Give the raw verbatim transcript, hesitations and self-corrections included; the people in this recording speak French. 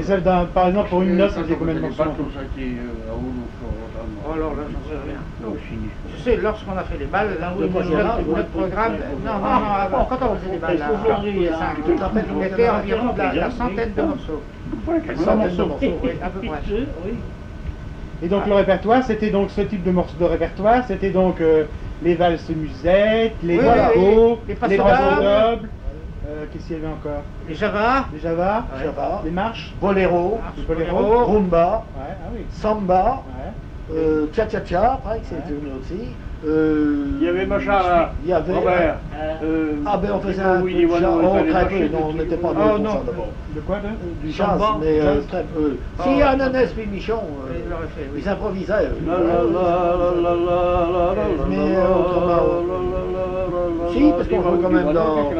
Et ça, dans, par exemple, pour une noce, ça faisait combien de morceaux? Oh, alors là, j'en sais rien. Je sais, lorsqu'on a fait les balles, là où notre, notre programme. Non, non, non, avant, quand on faisait les balles, là, on était environ de la, la centaine de morceaux. Une centaine de morceaux, oui, à peu près. Et donc le répertoire, c'était donc ce type de morceaux de répertoire, c'était donc euh, les valses musettes, les oui, balles oui, haut, les les passes doubles, euh, qu'est-ce qu'il y avait encore? Les javas, les javas, ouais. Java, les marches, boléro, les boléros, rumba, ouais, ah oui. samba, Ouais. euh, tcha-tcha-tcha, après que c'était venu aussi. Euh, Il y avait machin là, il y avait, Robert. Euh, ah ben on faisait un peu de jazz, oh, très peu, non, on n'était pas oh, dans non. ça d'abord. De quoi de? Du jazz, mais euh, très peu. Oh. Si Ananas puis Michon, euh, il l'aurait fait, oui. ils improvisaient. eux. La la la la la la la la Mais autrement, si, parce qu'on joue quand même dans...